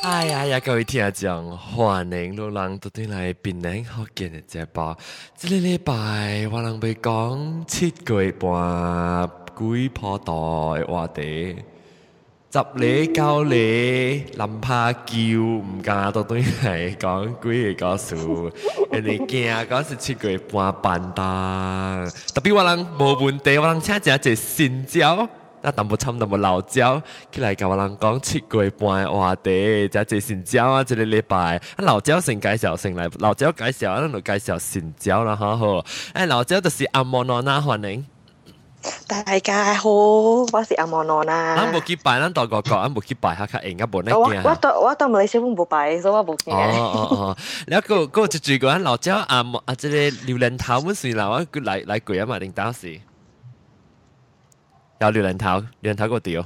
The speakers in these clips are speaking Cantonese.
哎呀呀，各位聽眾，歡迎老人到底嚟檳城福建嘅節目。這個禮拜我人要講7個月半幾鋪袋嘅話題。10里9里，諗怕叫唔敢到底嚟講幾個故事。人哋驚嗰是7個月半辦單，特別我人冇問題，我人請一隻新椒。那淡薄參淡薄老椒，起來甲我人講7個月半嘅話題，就係新椒啊！這個禮拜，老椒先介紹先嚟，老椒介紹，咱就介紹新椒啦，好好。老椒就是阿莫諾娜歡迎。 大家好，我是阿莫諾娜。 咱無去拜，咱大個講，咱無去拜下較應該無呢驚。 我到馬來西亞冇拜，所以我冇驚。 哦，然後個就最個咱老椒這個榴蓮頭本算啦，我來過啊嘛，定當時。有榴蓮頭個調，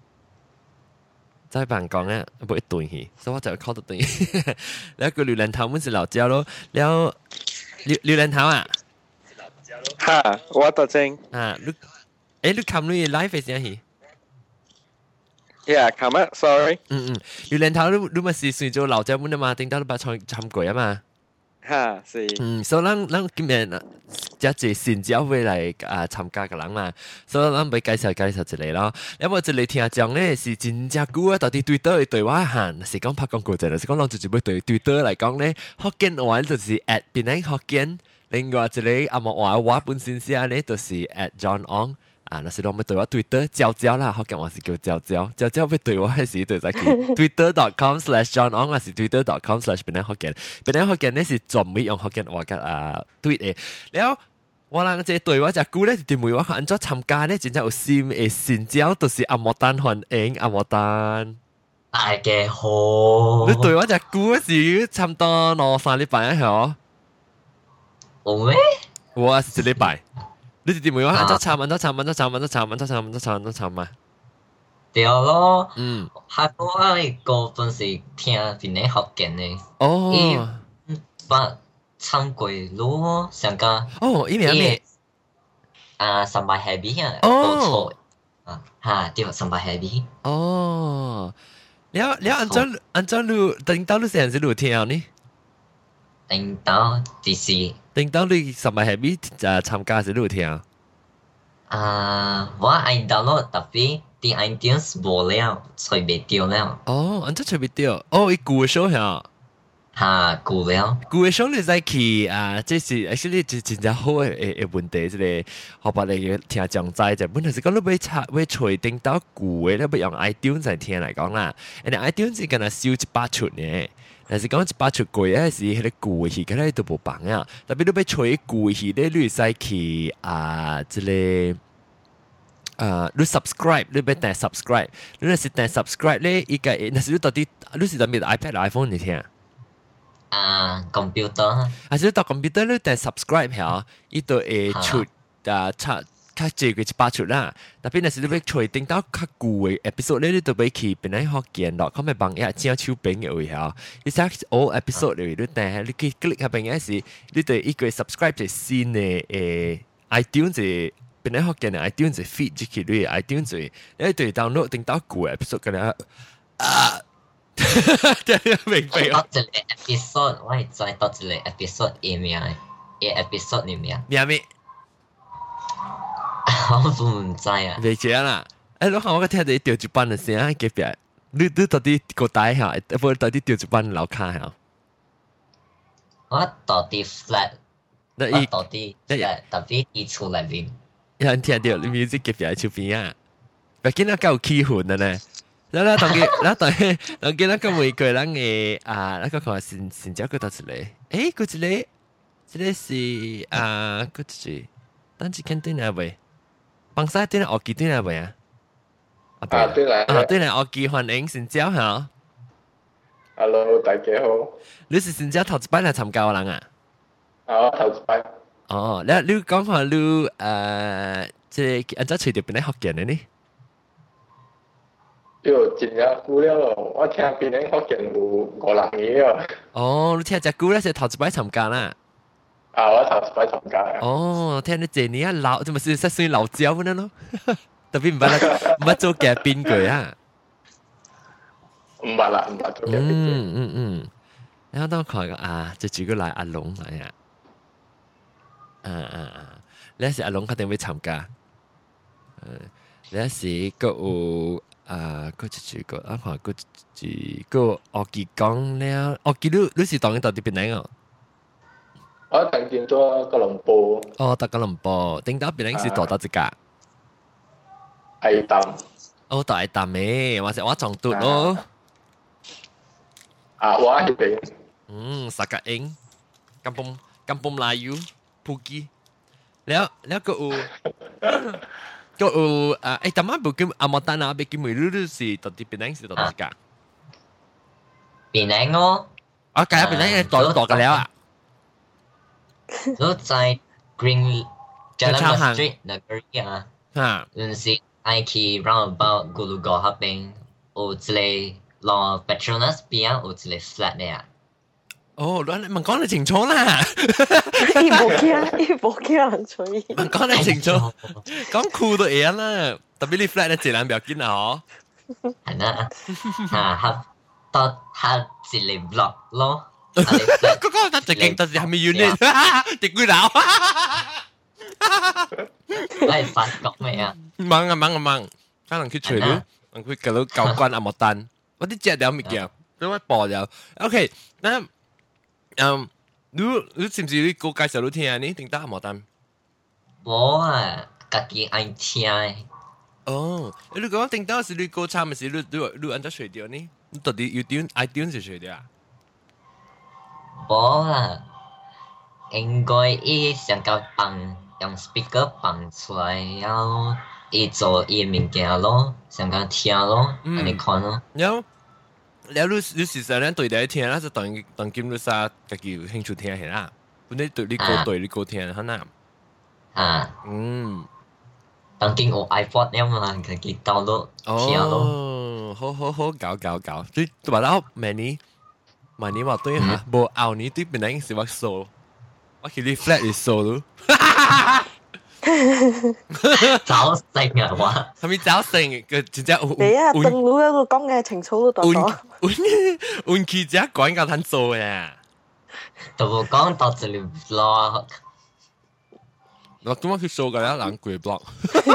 在辦公咧，冇一頓去，所以我就靠到頓。然後個榴蓮頭本是老椒咯，然後榴蓮頭啊， 哈，我到正啊，你冚你 live 係點去 ？Yeah，琴日 sorry。 榴蓮頭你咪是算做老椒本啊嘛，頂到你把參過啊嘛。 哈，是。 所以咱今日一隻新椒會嚟參加嘅人嘛，所以咱要介紹一個咯。因為這裡聽講咧是真正久啊，到底對倒對我行，是講拍廣告啫，是講咱直接要對倒嚟講咧，福建話就是 at 檳城福建，另外一個阿莫話我本身寫咧就是 at John Ong。那是我們對我 Twitter 椒啦，福建話是叫椒要對我係是對在去 twitter.com/JohnOng 還是 twitter.com/檳城福建，檳城福建呢是專門用福建話嘅tweet 嘅。然後我人這對我隻句咧，點會我按咗參加咧，真正有心嘅新椒，就是阿莫丹歡迎阿莫丹。 大家好。 你對我隻句是差唔多2-3禮拜啊，係有咩？ 我是1禮拜。你哋點會話按咗參嘛？ 對咯，下個我個本是聽邊個福建嘅， 哦， 把參過咯，上個哦，因為咩？ 三百下邊啊，冇錯啊，對，三百下邊。 哦，你按照你等到你成時你聽呢？ 等到第四。 等到你3百下邊參加時你聽？ 我愛 download 特別啲 iTunes 無了，隨別掉了。 哦，按照隨別掉，哦，伊舊嘅 show 係嚇舊了。 舊嘅 show 你再去這是 actually 真正好嘅問題，即係學白你聽講齋就本來是講你要隨等到舊嘅，你要用 iTunes 嚟聽嚟講啦，人哋 iTunes 是敢若收100出嘅。但是講100出過啊，是迄個舊戲，嗰啲都無幫啊。特別你要吹舊戲咧，你使去即個你 subscribe，你要訂 subscribe，你若是訂 subscribe 咧，伊個那是你到底你是當面 iPad、iPhone 你聽 computer， 還是你到 computer 你訂 subscribe 嚇，伊就會出較濟過100出啦，特別若是你要吹頂到較舊嘅 episode 咧，你就要去邊個福建咯，咁咪幫一正手邊嘅位嚇，你睇 all episode 嚟，你訂你去 click 下邊嘅時，你對一個 subscribe 就新嘅iTunes 嘅邊個福建嘅 iTunes 嘅 feed 就去你 iTunes 嘅，你對 download 頂到舊嘅 episode 嘅啦，明白啊？多一個 episode，我係知多一個 episode 嘅名，episode 嘅名。 咩咩？ 我唔知啊。 未知啦，你看我聽到調一班嘅聲，隔壁，你到底個帶下，不到底調一班樓卡下？ 我到底 flat， 我到底 flat， 特別伊厝內面。 有人聽到你 music 隔壁喺厝邊啊？畢竟那夠氣氛的呢。然後當佢那個每個人嘅那個看新椒嗰度一個，嗰一個是嗰一個，等陣間對哪位？幫曬對哪學記對哪位啊？ 對啦。 對啦，學記歡迎新椒嚇。 Hello，大家好。 你是新椒頭一擺來參加嘅人啊？ 我頭一擺。 哦，你講下你即係按照隨條邊嚟學嘅呢？ 就真正久了咯，我聽檳城福建有5人嘅啊。 哦，你聽只久咧，是頭一擺參加啦。 我頭一擺參加啊。 哦，聽你這年啊老，就咪是算老椒咁樣咯。特別唔捌做嘉賓過啊。 唔捌啦，唔捌做嘅。 然後當佢啊，就住個來阿龍係你係阿龍肯定會參加。你係個有個住個啊，看個住個我記講了，我記你是當然到底邊嚟哦？ 我曾經做吉隆坡。 哦，到吉隆坡，頂到邊嚟是做到一個？ 係淡。 哦，到係淡嘅，或者我撞到咯。 我係邊。 Sakaing, Kampung Melayu, Pugi. แล้วก็แต่มาบุกอมตะนะไปกินมื้อรู้สิตอนที่เป็นนั่งสิตอนที่กะเป็นนั่งอ๋อกะเป็นนั่งต่อกันแล้วอ่ะรู้ใจ Green Jalan Street 那个呀哈就是I key roundabout 咕噜高那边有一个老 Petronas 边有一个 flat 呢哦，問講得清楚啦！ 伊無驚人吹。 問講得清楚，講酷都會啦。特別你 flat 咧，自然不要緊啦，嗬。 係啦，他一個 block 咯。 嗰個得直徑，但是係咪 unit？直幾樓？ 係法國咩啊？ 掹，可能佢除咗，佢搞到教官阿莫丹，我啲隻有乜嘢？都會播咗。OK，那。你是唔是你個介紹你聽呢？定得阿莫丹？ 冇啊，家己愛聽。 哦，你講定得是你個參咪是你按照水調呢？你到底要點愛點是水調啊？ 冇啊，應該伊想甲放用 speaker 放出來，然後伊做伊物件咯，想甲聽咯，安尼看咯。 有。แล้วรู้สึกเนี่ยตัวเดียวเทียนแล้วจะตอนกินรู้สึกก็คือ興趣聽係啦，本來對你個聽係嗱， 當今有 iPod 了嘛，自己 download 聽咯。 好搞，你話到明年話對嚇，無後年對邊個是我數，我叫你 flat 係數咯。 早醒啊！我係咪早醒？佢真正你啊，正路一路講嘅清楚都多。 運氣只講夠攤做嘅。 都冇講到這裡咯。 我點解佢數嘅咧？冷鬼 block。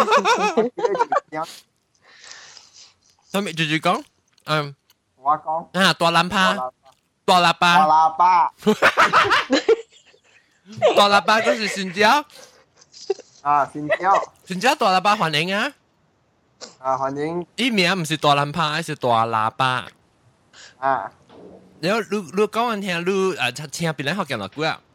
係咪繼續講？ 我講大喇叭，大喇叭嗰時算咗。新疆大喇叭歡迎啊！ 歡迎。 伊名唔是大喇叭，係大喇叭。然後你講完聽，你聽邊個學講落句啊？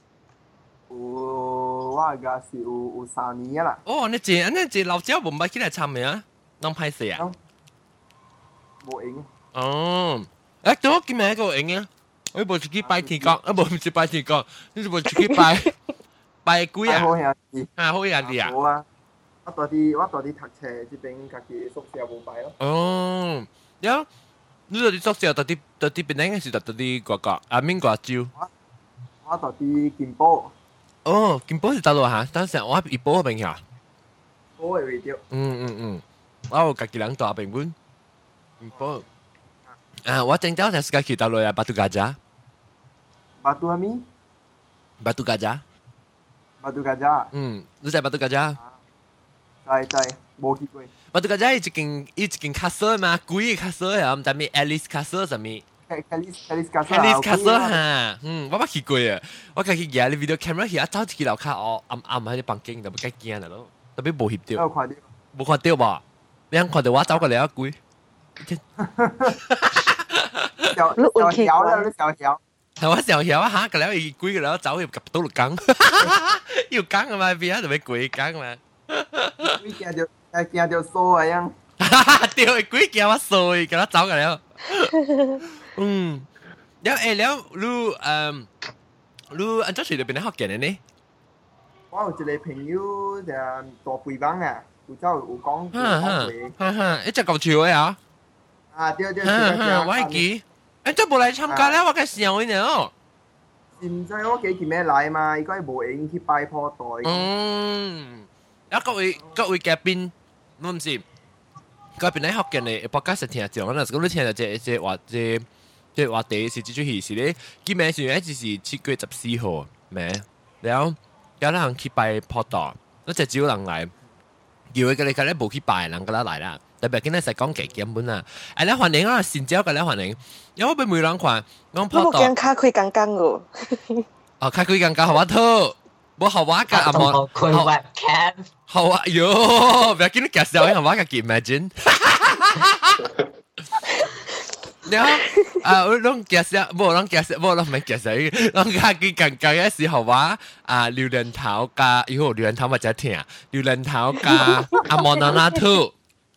我個是有3年啦。 哦，你老鳥唔捌起來參嘅啊？啷歹勢啊？ 冇影。 哦，對我今日個影啊！我冇出去拜天公，冇唔是拜天公，你是冇出去拜鬼啊！ 好兄弟， 好兄弟啊！ 好啊！我到啲讀冊，這邊家己宿舍冇拜咯。 哦，有你到啲宿舍到啲邊個是到啲個邊個州？ 我到啲金寶。 哦，金寶是到落嚇，當時我喺怡保嗰邊嚇。 我會掉。 我有家己人大平本。金寶。我正朝就自己到落啊，Batu Gajah。 Batu Ami？ Batu Gajah。 Batu Gajah。 你知 Batu Gajah？ 知，冇見過。 Batu Gajah 一間castle嘛，貴嘅 castle 啊，唔知咩 Alice Castle 什麼。 Alice Castle。 Alice Castle 嚇，我冇去過啊，我家己攞你 video camera 去走一支樓卡，我暗喺啲房間，特別驚驚啊咯，特別冇翕到。冇看到吧？你看到我走過嚟啊貴。 小條啦，你小條。 係我小條啊嚇，個了伊貴個了走入夾到六缸，要缸啊嘛，邊啊特別貴缸嘛。 你驚到數啊樣。 掉係貴驚我數，個了走個了。แล้วรู้อันเจ้าสื่อเป็นนักฮอกเกี้ยนนี่我有一個朋友就大肥幫啊，有講一隻夠潮嘅啊！ 對， 我係記，即係冇嚟參加咧，我嘅時候呢哦。 唔知我幾件咩嚟嘛？應該冇影去拜坡袋。 各位嘉賓，我唔是嗰邊咧學嘅你博家實聽講啦，咁你聽到即話題是最最戲是咧，佢名算一就是7月14號咩？然後有人去拜坡道，嗰隻少人嚟，叫佢哋咧冇去拜人，嗰啦嚟啦。特別今日實講幾根本啊！誒，你歡迎啊，善招嘅你歡迎，因為俾每人看講坡道。 我冇卡開剛剛個。 哦，開佢更加好玩套，冇好玩㗎，阿莫。 開 webcam。 好啊，喲，唔要緊你介紹，好玩嘅 imagine。然後我攏介紹，冇攏唔係介紹，攏開佢更加嘅時候話榴蓮頭加，喲，榴蓮頭咪真聽，榴蓮頭加阿莫娜娜兔。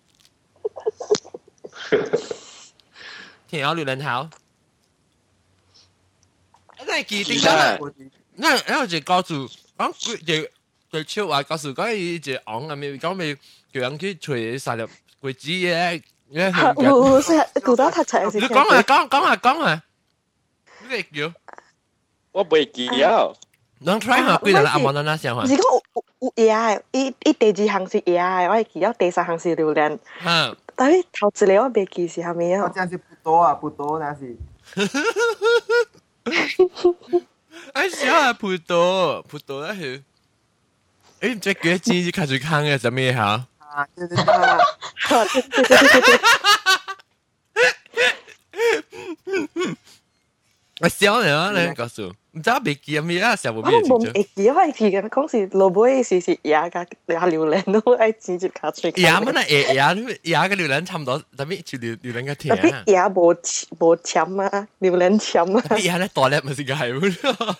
聽有榴蓮頭。那記定得，那就告訴講就超話告訴講伊就昂啊，咪講咪叫人去吹曬入櫃子嘅， 我成日顧到讀冊時。 你講啊，你叫我袂記啊。 能 try 下幾日啦？阿莫娜娜想下。 唔是講有嘢，伊第二項是嘢，我係記咗第三項是榴蓮。但係頭一個我未記是係咩啊？ 我真係不多那是。 哎，小啊，葡萄那是，哎，這個真是開始看嘅什麼哈？ 啊，對。 我小人啊，你告訴，唔知未記咩啊？小無咩我冇記，我係記嘅，講是蘿蔔是嘢㗎，榴蓮都係直接卡出。 嘢乜啦？嘢嘅榴蓮差唔多，特別就榴蓮嘅甜。 特別嘢冇甜啊，榴蓮甜啊。 嘢咧大粒咪是個係喎。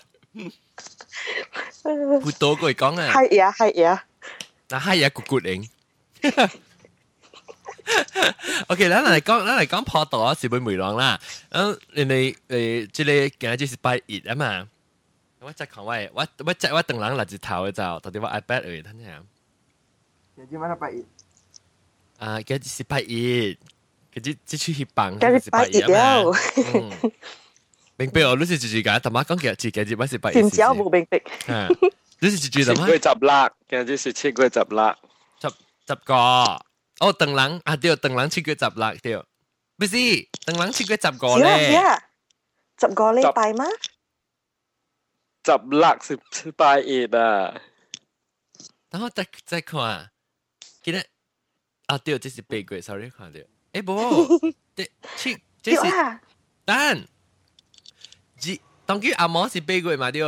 葡萄佢講啊。 係嘢。 嗱係嘢咕咕零。OK，咱嚟講破道啊，是本梅浪啦。人哋即係今日是拜一啊嘛。我即講我等人嚟自頭嘅就，到底我 iPad 嚟睇下。 今日乜拜一？ 今日是拜一，今日出去辦， 今日拜一啊嘛。 明白我，你是自噶，同埋講今日我是拜一。 點知我冇明白？ 你是自同嗎？ 7月10日，今日是7月10日。 10個。哦，等人啊，對，等人7月10日對，不是等人7月10個咧。 10個禮拜嗎 ？10日是拜一啊。 然後再看，今日啊，對，這是8月 ，sorry 看到，誒不，這是但，當佢阿毛是8月嘛對。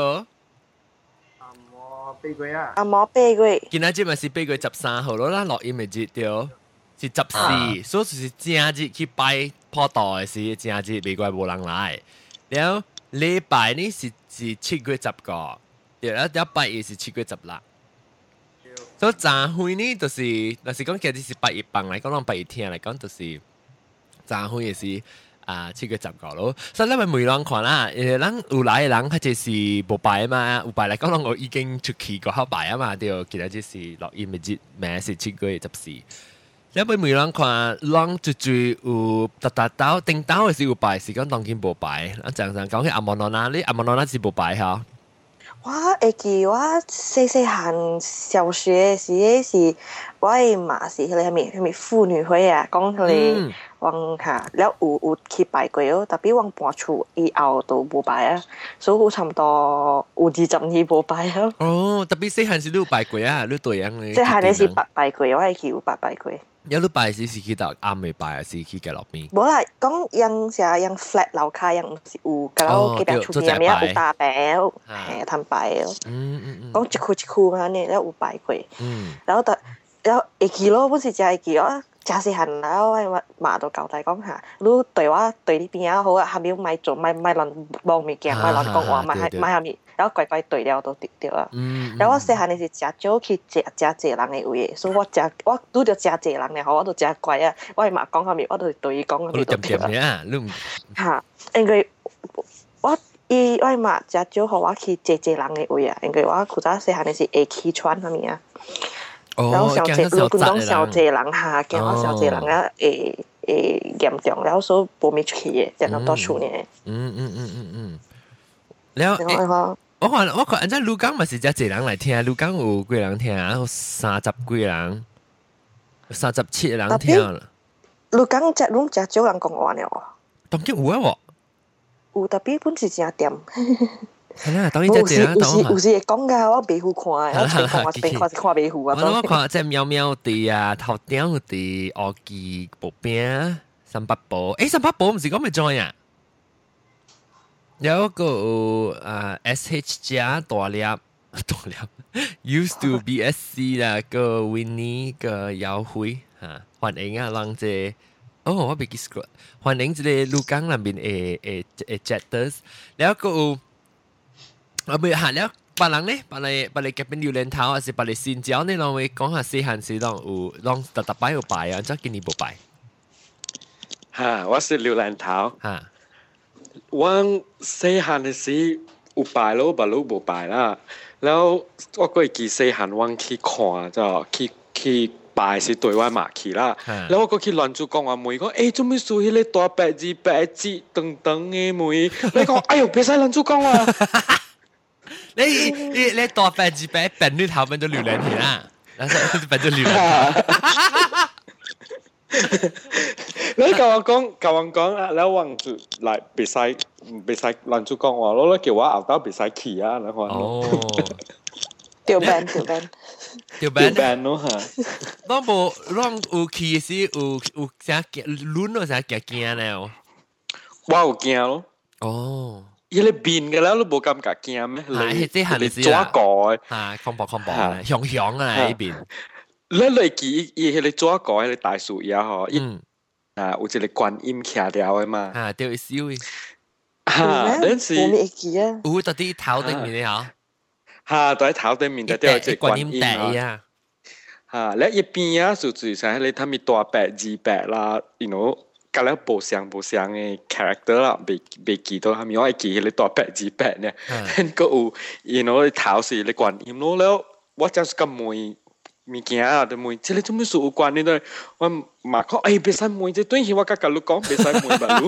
8月啊！ 阿毛8月。 今日這咪是8月13號咯啦，落音咪節對。是14，所以是正日去拜坡道嘅是正日，美國冇人來。然後禮拜呢是7月10個，對啦，一拜一是7月10日。所以早會呢，就是講其實是8月半嚟講，當8月天嚟講，就是早會嘅是7月10個咯。所以你咪每人看啦，人有來嘅人，佢就是冇拜啊嘛，有拜嚟講，我已經出去過後拜啊嘛，對，其實就是落音嘅節，名是7月14。你俾每人看，人最有達定到嘅是有拜，是講當今冇拜。講起阿莫諾娜，你阿莫諾娜是冇拜嚇。 我會記我細漢小學時是，我嘛是迄個咩婦女會啊，講迄個往下，了有去拜過哦，特別往搬厝以後都冇拜啊，所以我差唔多有20年冇拜啊。 哦，特別細漢時你有拜過啊，你對樣嘅。 細漢嘅是拜過，我會記有拜過。 有你拜時是去到暗未拜，還是去嘅落邊？ 冇啦，講樣 flat 樓卡樣是有，咁我記得出面咩有大餅，係攤拜咯。講一區咁樣，然後有拜過。然後會記咯，本時就係記咯，真細漢啦，我媽都交代講下，你對我對你邊啊好啊，下面咪做咪亂幫物件，咪亂講話，咪下面。然後乖乖對了都對啊，然後我細漢你是真少去食人嘅位，所以我拄着食人嘅，我都真乖啊！我媽講下面，我都對伊講下面都對啊。 嚇，因為我媽真少互我去食人嘅位啊，因為我古早細漢你是會去穿下面啊，然後小隻，如果講小隻人嚇，見我小隻人啊，會嚴重，然後所以冇咪出去嘅，就咁多處呢。 แล้ว我看อันนั้นลูกังมันสิจะเจริญ嚟聽，ลูกัง有幾人聽啊？30幾人，37人聽啦。 你講只攏真少人講話了哦。 當然有啊喎。 有，特別本是真掂。 係啦，當然只只啦， 有時會講㗎，我袂好看，我一邊講我一邊看袂好啊。 我看即喵喵地啊，頭頂地，我記薄餅，三八寶，三八寶唔是講咪 join 啊？有一個SH 加大粒，used to BSC 啦，個 Winnie 個姚輝嚇，歡迎啊，人即我未記 scroll， 歡迎即個鷺江那邊Jetters，แล้วก็未行了，別人咧，別你夾邊榴蓮頭，還是別你新椒呢？讓我講下細漢時有特擺有擺啊，即係今年冇擺。 嚇，我是榴蓮頭嚇。 我細漢嘅時有擺咯，不嬲冇擺啦。然後我嗰記細漢我去看就去擺是對我嘛去啦。然後我過去亂住講話妹講，做咩數迄個大白字等等嘅妹？你講，哎呦，別使亂住講啊！ 你大白字白變你頭變咗榴蓮田啦，然後變咗榴蓮頭。 你教我講啊，แล้ววัง嚟別使亂住講話咯，叫我後頭別使企啊，你看。哦。 調 band 咯嚇。 當有企時有啥攣咯啥驚咧？ 我有驚咯。 哦。 伊咧變嘅啦，你冇感覺驚咩？ 你抓過嚇，恐怖響啊呢邊。 你嚟記伊迄個抓過迄個大樹葉嗬，有一個觀音徛掉嘅嘛。 對燒嘅。 嗰時我未記啊。 有到啲頭頂面嗬。 在頭頂面就掉一個觀音啊。 咧一邊啊，就係喺你睇咪大白字白啦，you know。隔了無相嘅 character 啦，未記到係咪？我係記你大白字白呢，個有，you know 頭是你觀音咯，แล้ว我真係咁梅物件啊，對梅，即係你做咩數有關呢？都我嘛講，別使梅，即係對起我甲你講，別使梅吧，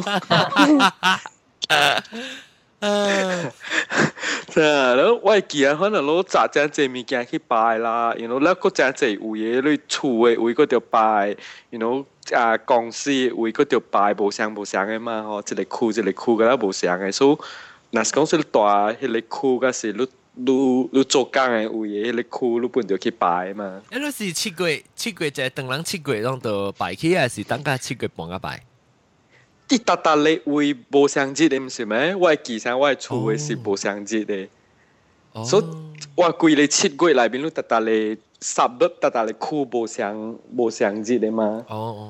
แล้ว我係記啊，可能攞雜正隻物件去拜啦，you know，แล้ว個正隻有嘢你厝嘅位嗰條拜 ，you know。公司為嗰條牌無相嘅嘛，一個區噶啦無相嘅，所以若是講是大迄個區個是你做工嘅有嘢，迄個區你本就去拜嘛。 你是七月就當人7月讓到拜起，還是等下7月半個拜？ 啲特例為無相節嘅唔是咩？我記上我厝嘅是無相節嘅，所以我規個7月內邊你特例。10月特特嚟酷無相節嘅嘛？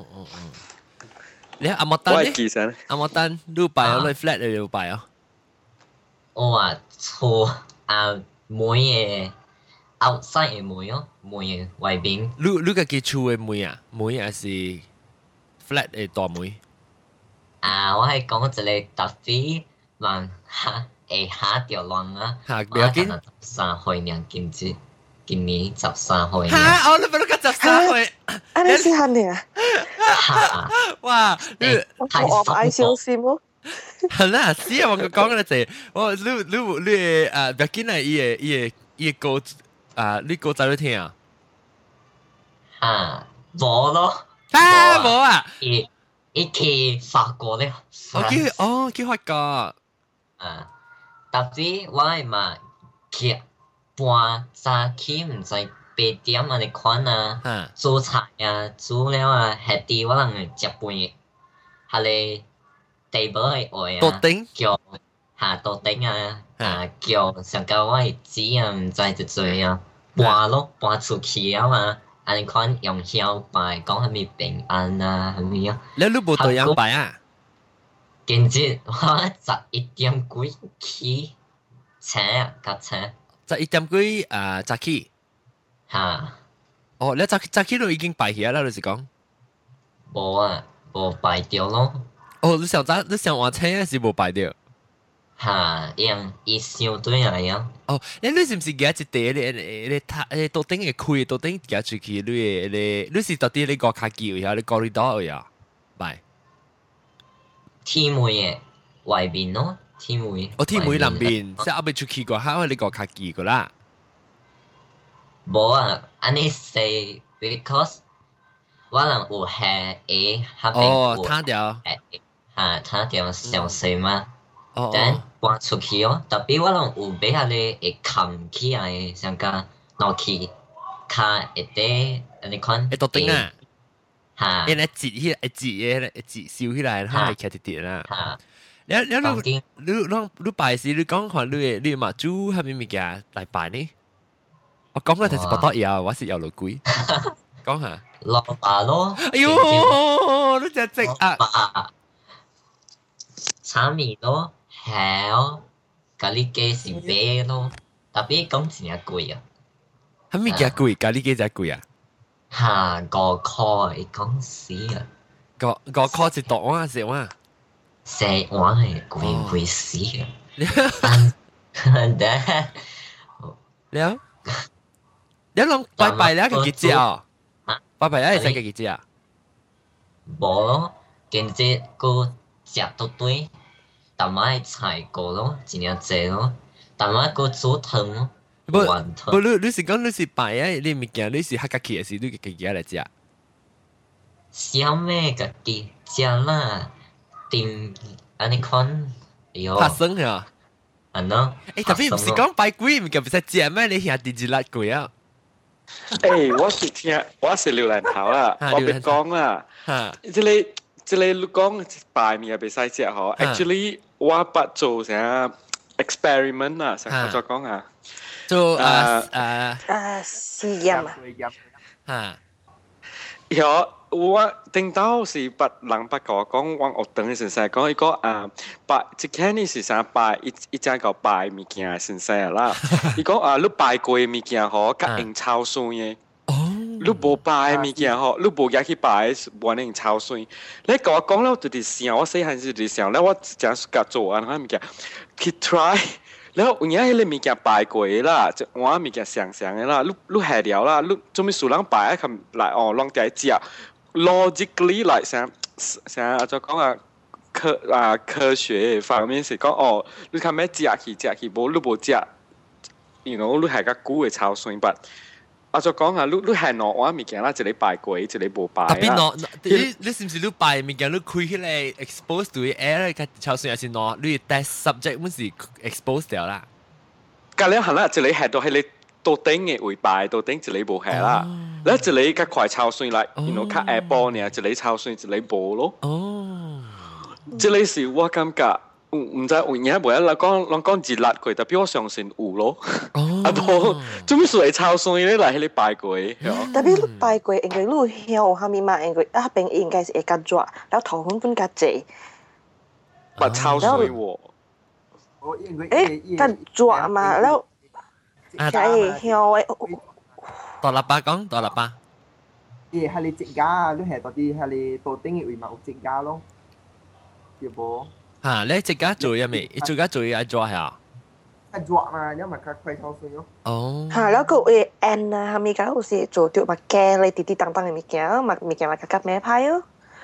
你阿莫丹咧？ 阿莫丹，你拜啊？你 flat 你有拜啊？ 我啊，錯妹嘅 outside 嘅妹哦，妹嘅外邊。 你個幾厝嘅妹啊？妹還是 flat 嘅大妹？ 我係講一個特別人下條浪啊！ 不要緊 ，3歲兩件節。今年13歲。 嚇！我都唔覺13歲。 你細漢嚟啊？ 哇！ 我愛小心咯。 係啦，是啊，我講嘅就我你別緊來伊個你個仔都聽啊？ 冇咯。 冇啊！ 伊去法國咧。 去法國。 特別我係嘛去。半早起唔知8點安尼款啊，做菜啊，煮了啊，下啲我人食飯嘅，下嚟地堡嘅位啊，叫下桌頂啊，叫上交我嘅紙啊，唔知就做啊，搬出去啊嘛，安尼款用香拜，講係咪平安啊，係咪啊？ 你冇對樣拜啊？ 今日我11點幾起請啊，架請。 11點幾早起你早起都已經拜起啦，你是講？ 冇啊，冇拜掉咯。 你上晚車還是冇拜掉？ 用伊相對嚟啊。 你是唔是夾一地你桌頂嘅開桌頂夾出去你是到底你個卡機呀？你過嚟到呀？拜。 天妹嘅外邊咯。天妹南邊，即係我未出去過，喺你個卡機個啦。 冇啊，安尼say because 我人有下 A 下邊哦， 有他條， 他條小細嘛，但搬出去哦，特別我人有買下咧會冚起來，像個攞去卡會得，你看， 會到頂啊， 嚇， 因為折起來，折燒起來，它係劇啲啦。 嚇， 你拜時你講看你嘛煮係咪物件嚟拜呢？我講嘅就係不多嘢，我是有落鬼。講下。 蘿蔔咯。 哎呦，你只隻啊！炒麵咯，係咯，咖喱雞是買咯，特別講真係貴啊。 係咪幾貴？咖喱雞就貴啊？ 嚇，5塊，你講死啊 ！5塊一大碗食碗。 食碗係貴死啊！ 了，你諗拜了個幾隻啊？拜了係食幾隻啊？ 冇咯，跟住個食到堆，但係菜個咯，真係濟咯，但係個煮湯咯， 不，你是講你是拜啊？你物件你是客家起嘅時，你幾隻嚟食？ 小咩個幾隻啦？點安尼看？ 拍生啊！ 喏， 特別唔是講拜鬼，唔叫唔使食咩？你兄弟節辣鬼啊！ 我是聽，我是榴蓮頭啦，我別講啦。即你講拜面係別使食嗬。Actually， 我不做成 experiment 啊，成我再講啊。 做試驗啊。 有我聽到是別人不講講，我學等嘅先生講一個拜，即係你是想拜一隻個拜物件先生啦。伊講你拜過嘅物件嗬，較用超水嘅。你無拜物件嗬，你無入去拜，無能用超水。你講我講了就是想，我細漢時就想，แล้ว我真係甲做啊，物件去 try。แล้ว有影迄個物件拜過啦，即我物件想嘅啦，你下掉啦，你做咩數人拜啊？咁來哦，啷啲食 logically 來想就講科學方面是講哦，你看咩食去，無你無食，you know 你係個久嘅超算吧？就講你係攞我物件啦，一個拜過，一個無拜啊。 特別攞你是唔是你拜物件？你開起來 expose 對 air 個超算，還是攞你 test subject 本是 expose 掉啦？ 隔兩行啦，一個係到係你到頂嘅會拜，到頂一個無係啦。แล้ว一個較快超算來，you know 較 airball 呢，一個超算，一個無咯。這個是我感覺。唔知有影無啊？講熱辣過，特別我相信有咯。啊無，做咩事超衰咧？嚟迄個拜過。 特別你拜過，應該你曉下面嘛，應該啊邊應該是會較熱，然後糖分分較濟。 不超衰喎。 較熱嘛，然後係曉嘅。 大喇叭講，大喇叭。 係你直家，你係嗰啲係你到頂嘅位嘛有直家咯，要無？ 你自家做嘢未？你自家做嘢做下？ 做嘛，因為佢快超水咯。 哦。 แล้วก็อันนะมีการอุตส่าห์做มาแก่เลยติดๆต่างๆมีแก่มามีแก่มากับแม่พาย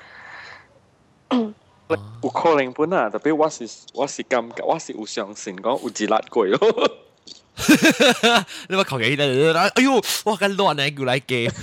有可能本啊，特別我是感覺我是有相信講有熱辣過咯。 你話求其啦，哎呦，哇咁亂啊，叫嚟嘅。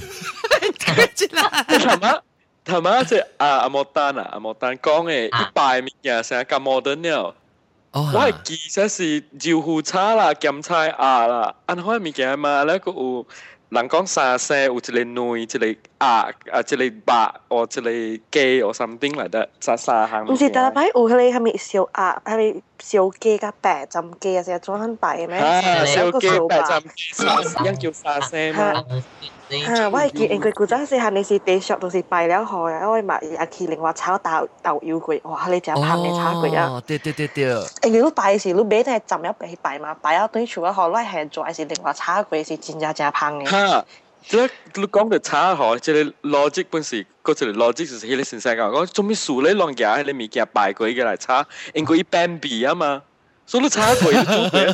頭媽即阿莫丹講嘅一拜物件成日咁 modern 了。我係記實是招呼叉啦、檢菜啦，按開物件嘛，แล้วก็有人講沙聲，有一個女，一個一個白，或一個雞，或 something like that，沙行。 唔是，但係有佢哋係咪小鴨，係咪小雞加白浸雞啊？成日做緊拜咩？ 小雞白浸雞，一叫沙聲嘛。 我係見佢古仔時係你是地上都是拜了後啊，因為嘛阿麒麟話炒豆腰鬼，哇！你只拍你炒鬼啊！ 對。 你都拜時，你買都係浸一俾拜嘛，拜咗對除咗後，你係做是另外炒鬼是真正拍嘅。 嚇！你講到炒河，即係 logic 本時，嗰隻 logic 就是迄個先生講，做咩事你啷嘢？你物件拜鬼嘅嚟炒，應該 Bambi 啊嘛。所以你炒鬼都做咩？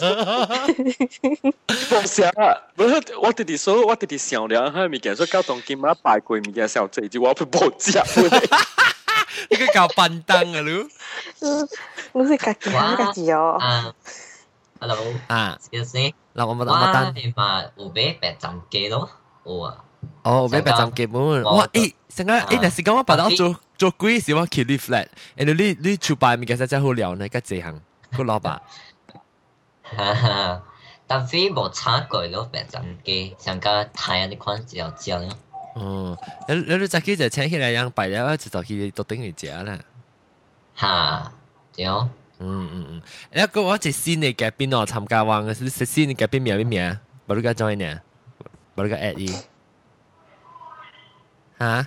冇想啊！我哋哋所，我哋哋想了，喺物件所交通金啊，拜鬼物件小濟住，我會冇食。 你個搞笨蛋啊你！ 你是家己哦。 Hello。excuse me。 嗱我冇單。 我係嘛有買白斬雞咯，有啊。 哦，你白針基本，哇！成個那時講我白到做鬼時我 keep 你 flat，你出牌咪其實真好聊呢，個這行個老闆。 但非無差過咯，白針基，上個太陽啲款只有只咯。 哦，你早起就請起來樣擺了，就去到頂去食啦。 嚇，對。 一個我一新嘅嘉賓哦，參加完嘅是新嘅嘉賓名，冇你個 join 呢，冇你個 add 伊。嚇？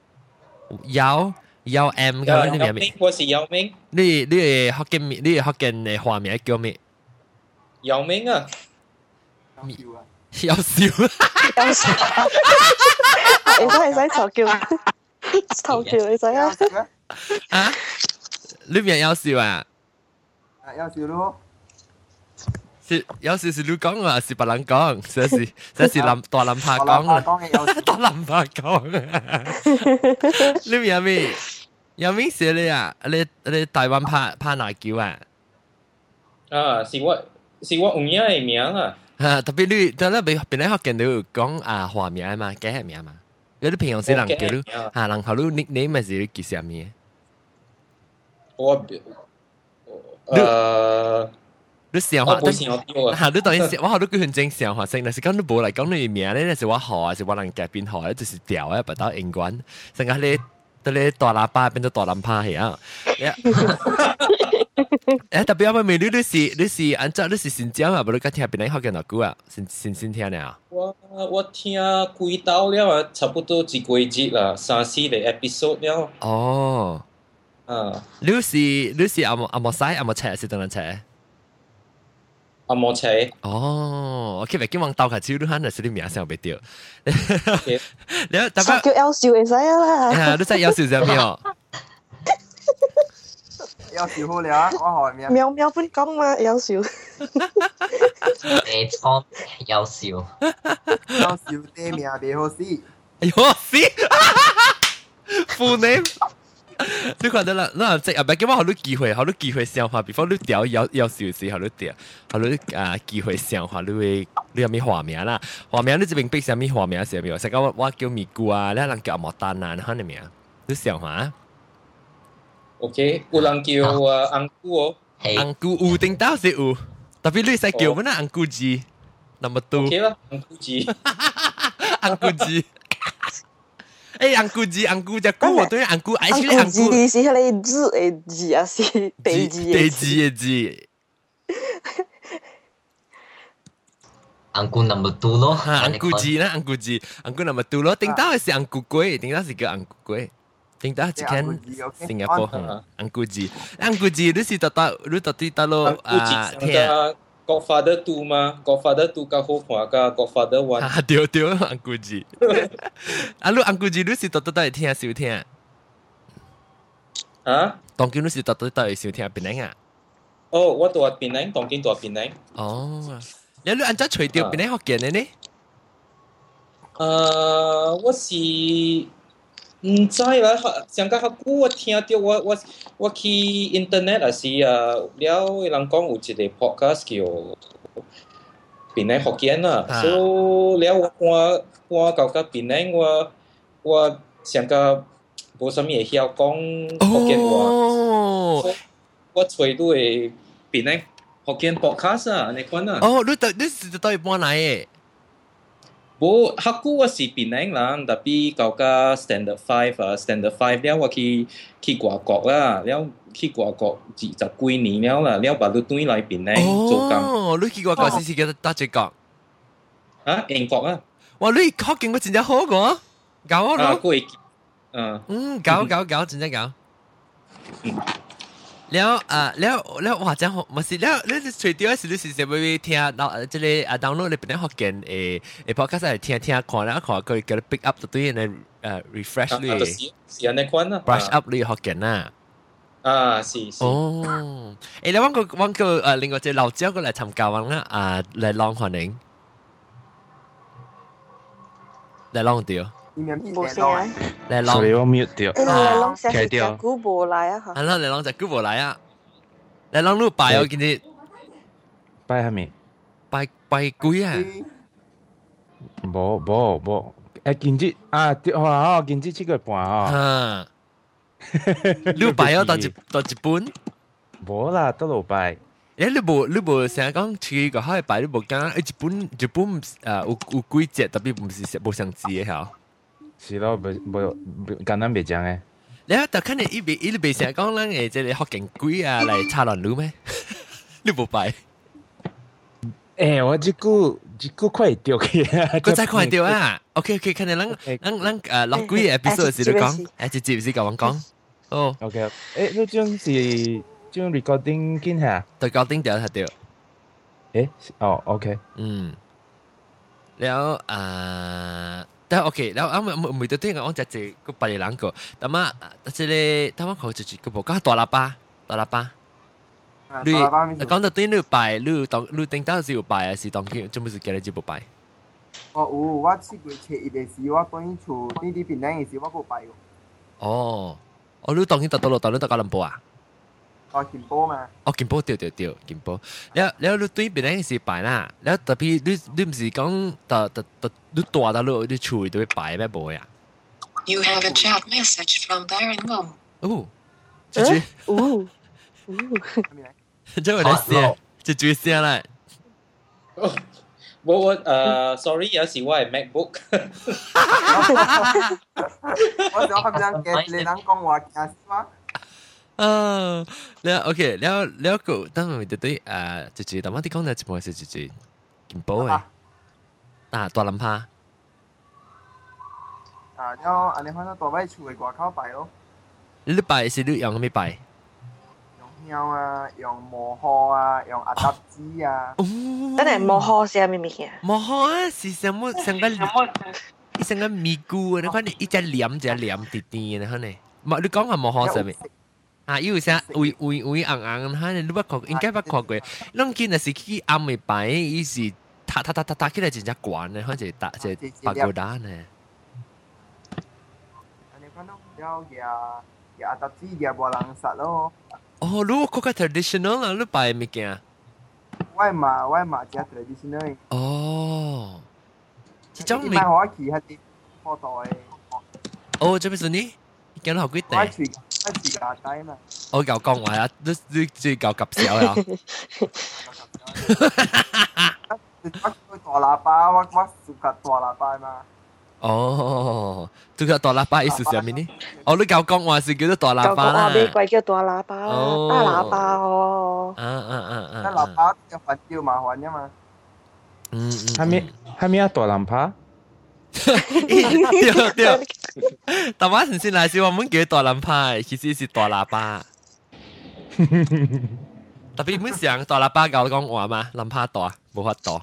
有 M 嘅你名？ 我是姚明。 你係福建嘅華名叫咩？ 姚明啊！ 有笑。 你使偷叫你使啊？ 啊？你名有笑啊？ 有笑咯。 是有時是你講啊，是別人講，這是大林拍講啊，大林拍講。你名咩？有名寫你啊？你台灣拍哪叫啊？ 啊，是我有影嘅名啊。 特別你當然別來學見到講啊華名嘛，假名嘛。有啲平常時人叫你人叫你你咪是你叫啥名？你想法，你當然我好多句很正常話聲，但是講你冇嚟講你名咧，是我學啊，是我人改編學，就是調啊，不到英文，成個你大喇叭變咗大冧趴係啊！特別我問你是按照你是新疆啊，不你講聽邊個學嘅哪句啊？新聽呢啊？ 我聽幾道了啊，差不多一個月啦，3-4個 episode 了。 哦，你是阿莫西阿莫切是等人切？ 阿莫切。 哦，我記得今晚鬥下招都肯定是你名聲未掉。你特別叫有笑會使啊啦。 你真係有笑就咩哦？ 有笑好了，我學咩？ 喵本講嘛，有笑。 沒錯，有笑。 有笑啲名別好死。 好死！Full name。你看到啦，那即係唔係咁好多機會消化，before 你調有少時候你調，好多機會消化，你有咩畫面啦？畫面你這邊俾啥咪畫面是咪？成個我叫咪咕啊，你人叫阿莫丹啊，你看你名，你消化。 OK， 有人叫安姑哦， 安姑有定到是有，特別你使叫乜啦？安姑字，那麼多。 OK 啦，安姑字， 安姑字。安姑字，安姑只姑我對安姑， 安姑字是迄個字嘅字啊，是地字嘅字。 安姑 number 2咯， 安姑字啦，安姑 number 2咯，定到係安姑龜，定到是叫安姑龜。定到一間新加坡安姑字，你是到底到咯聽。Godfather 2嘛 ，Godfather 2較好看噶 ，Godfather 1。 對，安姑字。你安姑字你是到底會聽少聽？ 啊？ 當今你是到底會少聽邊個啊？ 哦，我住喺檳城，當今住喺檳城。 哦，你按照隨調邊個學見嘅呢？ 我是。唔知啦，上個較久我聽到我去 internet 也是了人講有一個 podcast 叫檳城福建啦，所以了我到檳城我上個無啥物會曉講福建話，我找到嘅檳城福建 podcast 啊，你看啊。 哦，你是到底搬來嘅？ 無，較久我是檳城人，但係到個 Standard 5啊 ，Standard 5了我去外國啦，了去外國20幾年了啦，了把你轉來檳城做工。 哦，你去外國是叫打隻國？ 啊，英國啊！ 哇，你學勁我真係好個，搞啊！ 啊，佢搞，真係搞。แล้วว่าจะมาสิแล้วช่วยเดียวสิลูกสิจะไป听เราจะเลยdownload เลยเป็นฮอกเกนpodcast 嚟聽看แล้วขอก็ pick up ตัวนี้ในrefresh เลย是安尼款啊 brush up เลยฮอกเกนน่ะ是哦แล้ววันก็另外隻老椒ก็嚟參加วัน啦嚟ลอง可能嚟ลองเดียว冇聲啊！ 嚟ลอง所以我 mute 掉嚟攏成日隻股無來啊！ 係咯，嚟攏隻股無來啊！嚟攏你拜我見你拜下面拜鬼啊！ 冇經濟啊，對哦，經濟7個半哦。 你拜咗到一本？ 冇啦，都6拜。 你無成日講去個海拜，你無講一本有幾隻，特別唔是無相似嘅嚇。 是咯，無簡單袂講誒。 你就肯定一邊成日講咱誒，即係學勁鬼啊嚟插亂路咩？你無拜？ 我這句快掉去啊！ 佢真快掉啊 ！OK， 肯定咱落幾個 episode 時都講，一節時講講。哦 ，OK， 呢張是張 recording 見下， 對 recording 掉係掉。 OK， แล้วแต่โอเคแล้วไม่ได้聽我只個白人個，但係即係他們佢就個部講大喇叭。你講到對你拜，你聽到是有拜，是當佢做乜事叫你就不拜？ 有，我試過切一個時，我當然厝呢啲邊頂嘅時，我冇拜喎。 你當佢到你到吉隆坡啊？ 金寶嘛。 金寶對，金寶。แล้ว你對邊頂嘅時拜啦，แล้ว特別你唔是講你大到你厝都會拜咩冇呀 ？You have a chat message from Darren Wong。 即係我哋寫，就最寫啦。 我sorry， 有時我係 MacBook。 我想咁樣嘅，你諗講話嘅話。 แล้วโอเคแล้วก็當然對對就但係啲講嘅全部係就金寶嘅，大林趴。 แล้วอันนี้เขาตัวไว้ช่วยกว่าเข้าไป咯。 你拜是你用咩拜？ 用啊，用磨殼啊，用阿達子啊。 真係磨殼是咩物件？ 磨殼啊，是什麼？成個米菇啊！你看你一隻黏甜甜嘅，可能。唔，你講下磨殼係咩？有些微硬，哈！你不學應該不學過。攏見係是去暗暝擺，伊是塔起來真正懸嘅，好似打即白骨蛋呢。 你看到了嘅阿達子嘅無人殺咯。 你嗰個 traditional 啊，你拜物件？ 我嘛只 traditional。 這種你。 買可以係啲貨袋。 做咩事呢？見到好幾地。 我自家帶嘛。 我教講話啊，你最教夾少呀？ 我大喇叭，我屬大喇叭嘛。 這個大喇叭意思係咩呢？你教講話是叫做大喇叭啦。 教講話咩鬼叫大喇叭啦？大喇叭哦。 大喇叭就煩叫麻煩㗎嘛。 係咩啊？大喇叭？ 對。但我先來時，我們叫大喇叭，其實是大喇叭。特別唔想大喇叭教你講話嘛，喇叭大，冇法大。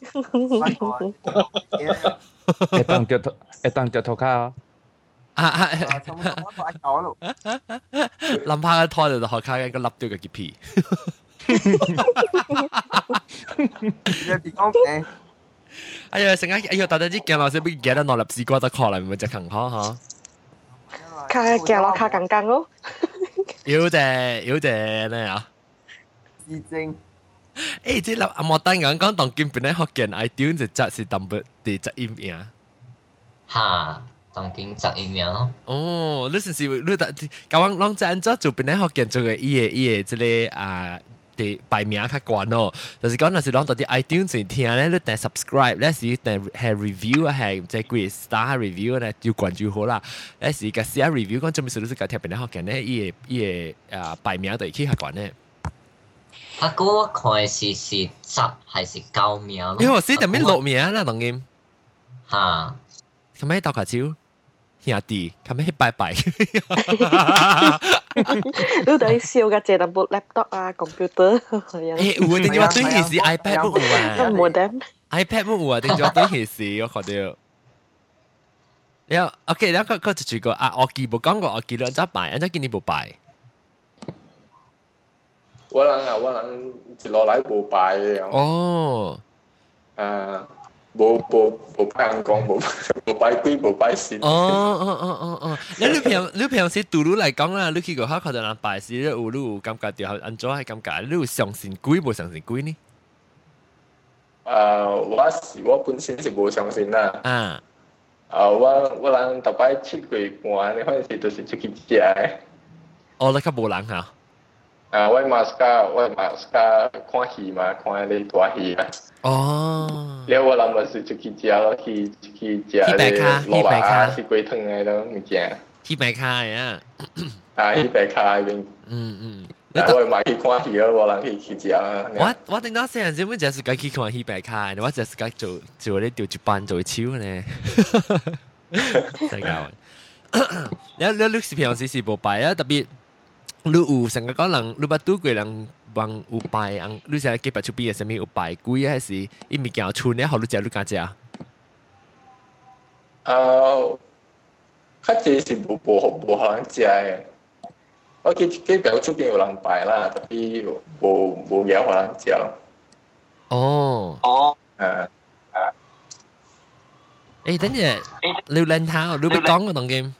會當腳頭卡哦。 喇叭嘅拖就學卡嘅個粒掉個結皮。哎呀，成日大家啲鏡老師俾鏡得落入試過得確嚟，咪就勤考嚇。 鏡落卡緊緊咯。 要隻咩啊？ 是正。 即係阿莫丹講當見邊咧學鏡 iTunes 就則是當不地則音名。 嚇，當見則音名咯。 你是你教我啷隻安怎做邊咧學鏡做嘅伊個即個排名較懸咯，就是講若是啷到啲 iTunes 聽咧，你訂 subscribe 咧是訂係 review 係即係幾 star review 咧要關注好啦。咧是個寫 review 講做咩事都是個聽邊咧學嘅咧，伊個排名就起較懸咧。 個我看是10還是9名咯？ 因為是特別6名啦，當然。 嚇， 咁咩鬥下招？兄弟，咁咩拜拜？ 你等笑嘅借淡部 laptop 啊 computer 有啊，定咗對件事 iPad 冇啊。 冇得 iPad 冇啊，定咗對件事我覺得。然後 OK，然後佢就住個我記冇講過，我記兩隻拜，一隻見你冇拜。 我人一路來冇拜嘅。冇拜人講，冇拜鬼，冇拜神。 你平時對你嚟講啦，你去過學校就人拜時，你有感覺到安怎係感覺？你有相信鬼冇相信鬼呢？ 我本身是冇相信啦。 我人逐擺出過關，你嗰陣時就是出去食嘅。 哦，你較無人嚇？ 我馬斯加看戲嘛，看你大戲啊。 哦。 了我人咪是出去食咯，去食啲蘿蔔啊、西瓜湯嘅咯物件。 去白卡呀。 去白卡嗰邊。我買去看戲咯，我人去食啊。 我頂到細陣時，我只是去看戲白卡，我只是做咧調一班做超呢。真搞。你是平時是無拜啊，特別你有成個講人，你捌拄過人幫有拜，你成日幾百出邊嘅什麼有拜鬼還是伊物件村咧，好你食你敢食？ 較濟是無好人食嘅。我佢表出邊有人拜啦，特別無嘢好人食。 哦。等陣，榴蓮頭，你要講個當 game。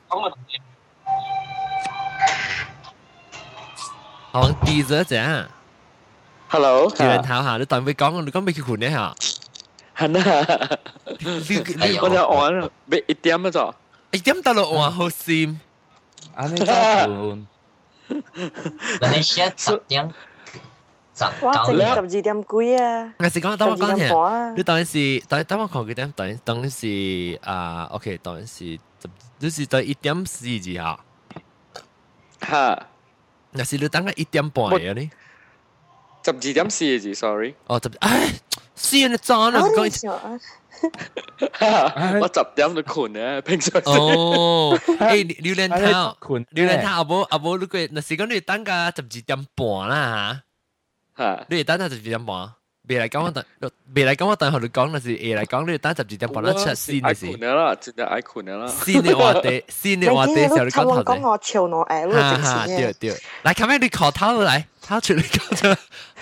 好像低咗啫。 Hello。 榴蓮頭嚇，你當要講，你講未去困咧嚇。 係啊。我就按啦，未1點啊咋 ？1點到咯，哇，好閃。 安尼就困。 Malaysia 10點。 哇，12點幾啊？ 我是講，等我講先。你當然是，等我看幾點？當然是OK，當然是，你是在1.4字嚇。 嚇。 那是你等個1點半嘅呢 ？12.4字 ，sorry。 哦，4你賺啦， 講。 我10點就困咧，平常。 哦，榴蓮頭，阿冇，你個那是講你等個12點半啦嚇。你等到12點半，未來講我等下你講，那是會來講你等12點半，那出先嘅事。 困啦，真係愛困啦。 先你話地時候你講頭先。講我潮我愛咯， 哈對。來，咁樣你考頭來，他出嚟講咗。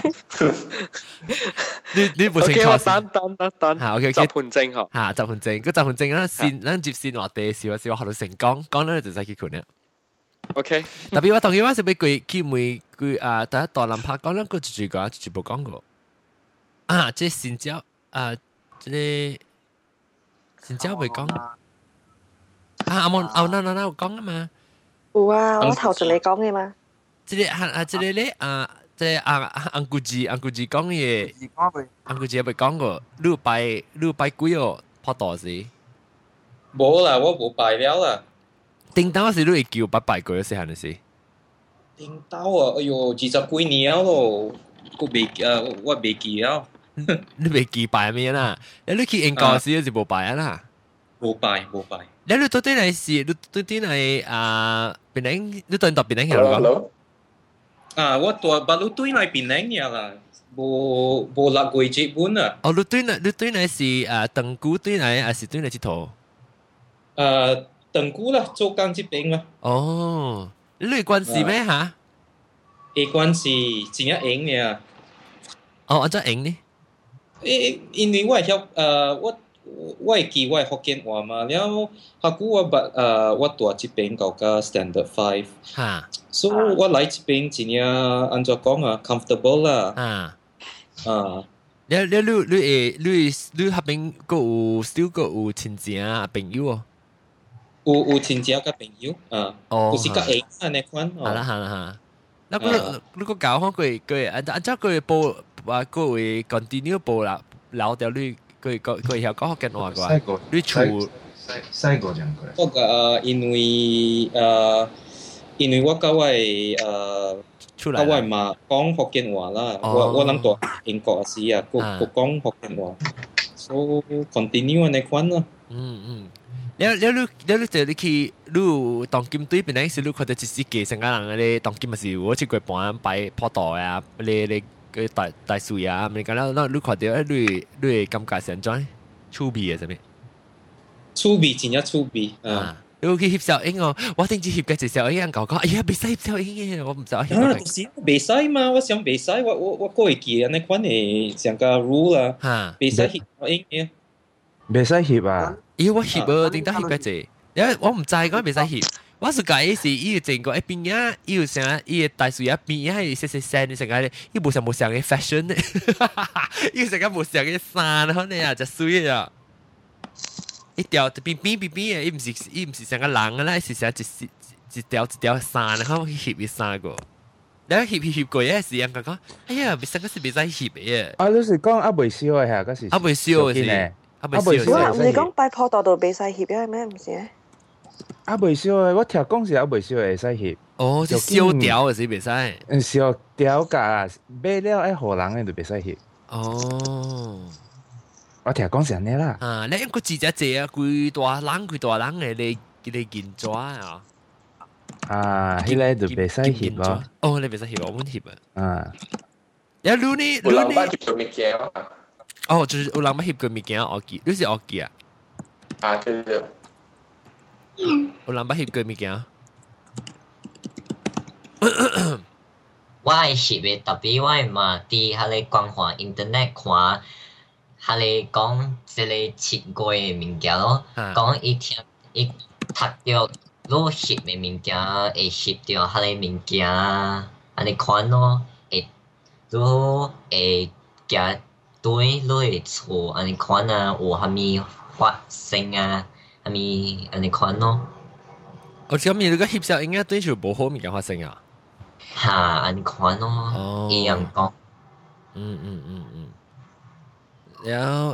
你唔成考先。 等。 好 ，OK， 10分鐘嗬。 嚇，10分鐘，嗰10分鐘啦，先接先話地時，學到成功，講咧就使去困啦。 OK。 特別我同佢話是俾佢每第一代人拍講兩個住個，住冇講過。即係新椒即係新椒未講。阿冇有講啊嘛。 有啊，我頭先你講嘅嘛。 即係咧即係安古志講嘢，安古志有未講過？你拜鬼哦，拍檔時。 冇啦，我冇拜了啦。 叮當時你會叫拜鬼嘅時候嘅事。 叮當啊，哎呦，20幾年咯，我未記了。 你未記拜咩啦？你去英國時就冇拜啦。 冇拜。 你到底係是？你到底係檳榔？你對到檳榔嘅咯？ 我對對嚟檳榔嘅啦，冇落過日本啊。 哦，你對嚟是長久對嚟，還是對嚟佚佗？ 長久啦，做工這邊啦。 哦，你類關係咩嚇？ 關係真係硬嘅。 哦，安怎硬呢？ 因為我係我會記我係福建話嘛，然後下久我住這邊搞個 Standard 5，所以我來這邊真係按照講啊 comfortable 啦。 你下邊個有 still 個有親戚啊朋友哦？ 有親戚個朋友有時個硬啊那款。 係啦。你個搞開佢按照佢報話佢會 continue 報啦，留掉你。佢以後講福建話嘅話，你厝細個講過。 我因為我教我嘛講福建話啦，我諗到英國時啊，佢講福建話，所以 continue 那款咯。 你就你去你當金對邊陣時，你覺得只是幾成個人咧？當金咪是我去過半擺破袋啊，你。個大樹啊，你講啦，你看到你感覺係點？趣味嘅係咩？ 趣味真係趣味你去翕小影哦，我頂住翕嘅隻小影人講，哎呀，未使翕小影嘅，我唔知。 未使嘛，我想未使，我會記啊，那款係上個 rule 啦，未使翕小影嘅。 未使翕啊？ 咦，我翕啊，頂到翕嘅隻，因為我唔知講未使翕。我是講是伊個整個一邊啊，伊有啥伊個大樹一邊啊，伊細聲你成個咧，伊冇上嘅 fashion 咧，伊成個冇上嘅衫，可能啊就水啊， 一條邊邊嘅，伊唔是成個人嘅啦，是成一條衫，然後翕一衫個，然後翕過嘢時，人講，哎呀，成個是別使翕嘅。 啊，你是講阿未燒嘅係，嗰時阿未燒嘅是，阿未燒嘅。唔係講擺鋪度別使翕嘅咩？唔是咧。 阿未燒嘅，我聽講是阿未燒嘅會使翕。 哦，是燒條嘅是別使。 燒條架買了愛互人嘅就別使翕。 哦。 我聽講是安尼啦。 啊，你個字只字啊，幾大人嘅你見咗啊？ 啊，迄個就袂使翕咯。 哦，你袂使翕，我唔翕啊。 啊。 有你有人捌翕過物件啊？ 哦，就是有人捌翕過物件，我記，你是我記啊？ 啊，對對。 有人捌翕過物件。 我係翕嘅，特別我係嘛佇迄個光華 internet 看，迄個講即個切過嘅物件咯，講伊讀着攞翕嘅物件，會翕着迄個物件，安尼看咯，會攞會行對落去厝，安尼看啊，有啥物發生啊，啥物安尼看咯。 我知咁，如果翕相應該對住無好物件發生啊。 嚇，安尼看咯，一樣講。 然後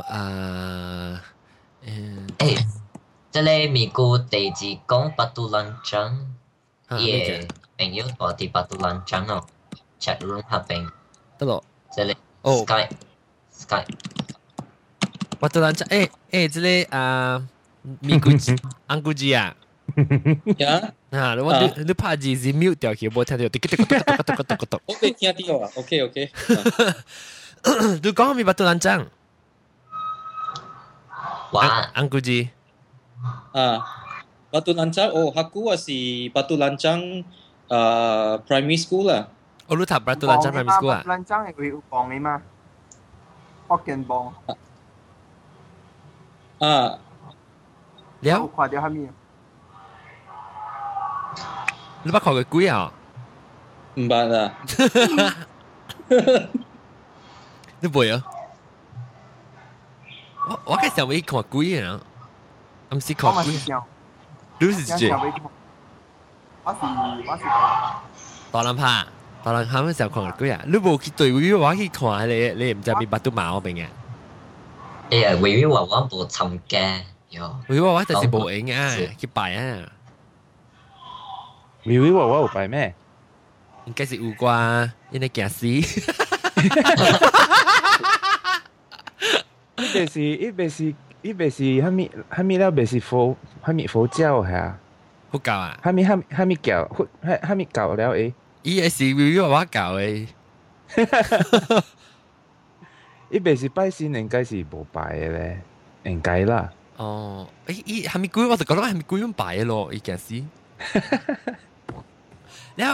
即個咪個地址講巴杜蘭章，伊個朋友住喺巴杜蘭章咯 ，chat room 下邊。 得咯。 即個 Skype。 巴杜蘭章，即個咪個安古吉啊。 呀， 啊，你拍字是 mute 掉去，冇聽到， 我被聽到啊 ，OK， 你講咪巴杜蘭章，安古吉， 巴杜蘭章，哦，aku是巴杜蘭章primary school 啦， 我你讀巴杜蘭章 primary school 啊？ 巴杜蘭章係會有磅嘅嘛？福建磅。 啊， 了。 看到蝦米？ 你捌看過鬼啊？ 唔捌啊！ 你袂啊？我介紹你看鬼啊，唔是看鬼。你是幾？ 我是大人拍，嗰時候看鬼啊！你無去對位我去看，你唔知邊巴都馬嗰邊嘅。 哎呀，微微話我無參加，喲。 微微話就是無影啊，去拜啊。 微微話我有拜咩？ 應該是有啩，因為驚死。 伊袂是蝦米了，袂是佛教係啊？ 佛教啊？ 蝦米教？蝦米教了誒？ 伊係是微微話我教誒。 伊袂是拜神，應該是無拜嘅咧，應該啦。 哦，伊蝦米鬼，我就覺得蝦米鬼咁拜嘅咯，伊驚死。แล้ว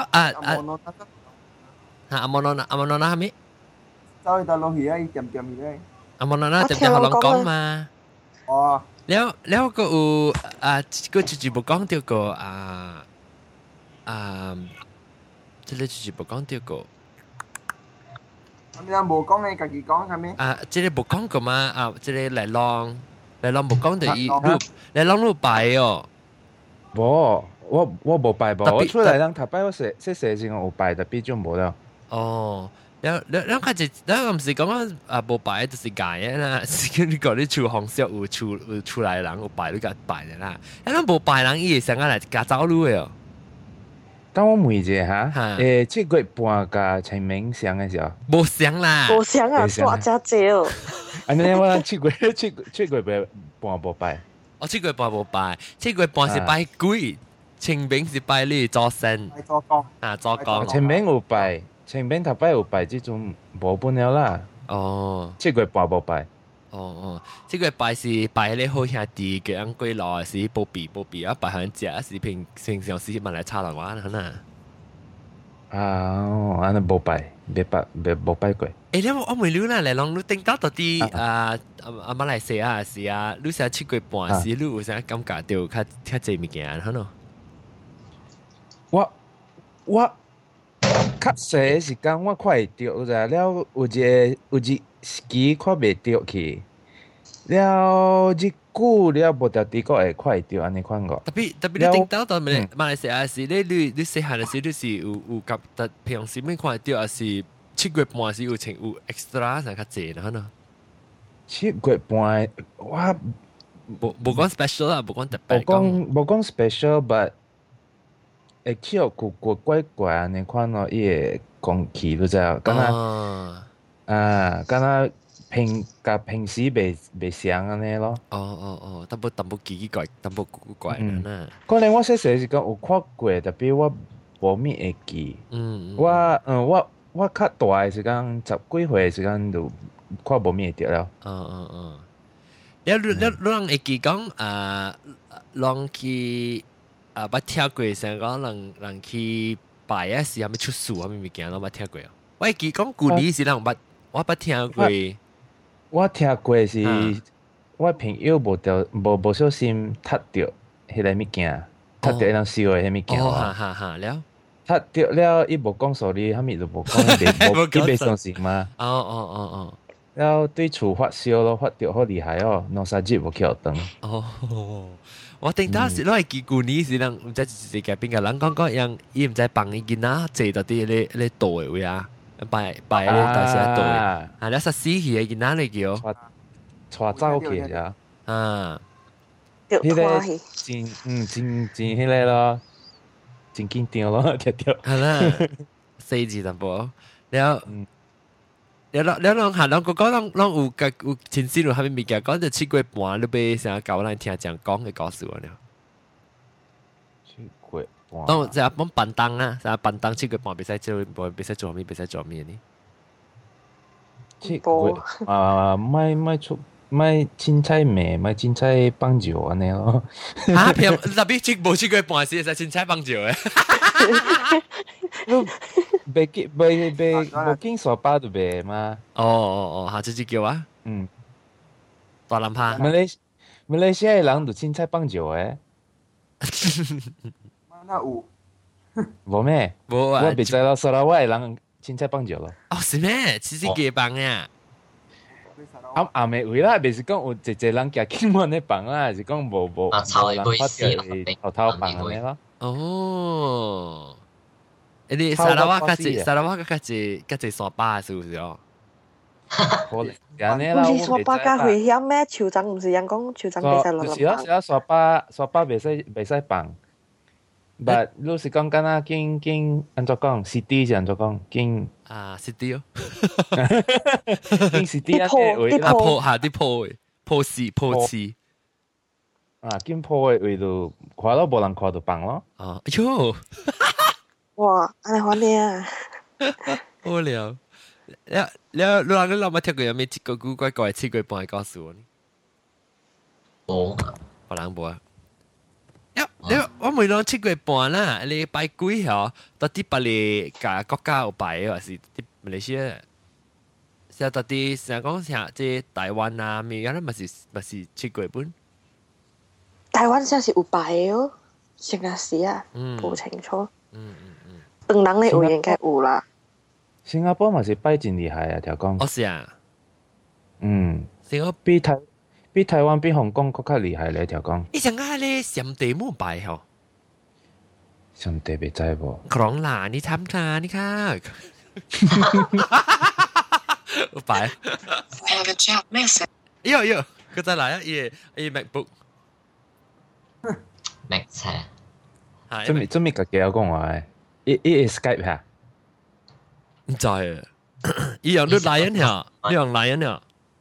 อามอนนะฮะมิ走去到落去啊，點去咧？ อามอนนะ點เขาลอง講มาอ๋อแล้วก็ก็จุบ講掉個即係จุบ講掉個你又冇講你自己講係咩？ 即係冇講個嘛即係嚟ลอง冇講就嚟ลองรูป拜哦冇。我冇拜噃，我出嚟人頭擺我寫先我有拜，特別就冇了。 哦，แล้ว佢就แล้ว唔是講冇拜就是假嘅啦，是你講你處紅色有出來人有拜你個拜嘅啦，แล้ว冇拜人伊會想嚟加走路嘅哦。 等我問一下嚇，7月半加清明上嘅時候， 冇上啦， 冇上啊，大隻少。 安尼我7月半冇拜， 我7月半冇拜，7月半是拜鬼。清明是拜你做神， 做工做工。 清明有拜，清明頭擺有拜，這種無本了啦。 哦 ，7月半冇拜。 哦，7月拜是拜你好兄弟嘅人歸來是保庇啊，拜向只是平常時問嚟差人玩可能。 安尼冇拜，冇拜過。 你我未了啦，嚟講你頂到啲馬來西亞是啊，你成7月半時，你有啥感覺到較濟物件可能？ 我較細嘅時間我看會到咋，了有一期看袂到去，了久了無條啲個會快掉安尼款個。 特別你聽到到馬來西亞是你細漢嘅時你是有夾特平時咩快掉，還是7月半是有請有 extra 上較濟啦呢 ？7月半我冇講 special 啦，冇講特別冇講 special，but 會跳怪怪安尼款咯，伊會講起都知啊，敢若敢若平時未像安尼咯。 淡薄奇怪，淡薄古怪啦。 可能我細細時間有看過，特別我無咩會記。我較大嘅時間，10幾歲嘅時間就看無咩會了。 你人會記講人去捌聽過成講人去拜啊時，係咪出事啊？咩物件我捌聽過啊？我會記講舊年是人我捌聽過。 我聽過是，我朋友無小心踢着迄個物件，踢着人燒嘅迄物件。 了。 踢着了，伊無講sorry，蝦米都無講，伊袂相信嘛。了對厝發燒咯，發着好厲害哦，2-3日無去學堂。 我聽到是攞嚟記舊年是人，唔知是邊個人講樣，伊唔知幫伊囡仔坐到啲咧道嘅位啊。拜咧，大時一對，你實死去嘅囡仔嚟叫， 帶走去啊， 迄個真迄個咯，真緊張咯，條， 係啦，4字淡薄，你啷下啷個講啷有前先有蝦米物件講就7月半，你俾成日教咱聽講嘅故事啊，當就係笨蛋啊，就係笨蛋7月半比賽做咩？比賽做咩呢 ？7月咪凊彩咩？咪凊彩棒球安尼咯。 平特別7月半時係凊彩棒球嘅。 無經耍巴就袂嘛。 下次叫啊。大林趴。 馬來西亞人就凊彩棒球嘅。 那有， 無咩？我別知咯，沙拉瓦嘅人凊彩棒球咯。 是咩？次幾棒呀？ 暗暝位啦，袂是講有一人行緊門咧棒啦，是講無人發條頭棒安尼咯。 你沙拉瓦較濟沙巴是不是哦？ 可能唔是沙巴較危險咩？酋長唔是人講酋長比賽落落。 是啊，沙巴袂使棒。But 老實講，敢若經安怎講 ？City 是安怎講？經 City 哦， 經 City 啊， 鋪市經鋪嘅位度，看到無人看到棒咯。 喲， 哇，安尼好靚啊！ 好了，你諗乜聽過有咩古怪怪7月半嘅故事呢？可能冇啊。我每當7月半啦，你拜幾號？到底把你個國家有拜，還是馬來西亞？是到底成講像即台灣啊，咩樣？咪是7月半？ 台灣先是有拜哦，成日是啊，冇清楚。當人咧有應該有啦。 新加坡嘛是拜真厲害啊，條講。 是啊。 新加坡比台灣比香港更加厲害咧，條講。 你想下咧，上地冇拜嗬？ 上地未知喎。 可能啦，你參加你看。我拜。 Have a chat message。 喲，佢再來啊！伊 MacBook。 Mac 車。 做咩個叫我講話誒？伊 Skype 嚇？ 唔知啊！伊用嚟人呀，你用嚟人呀。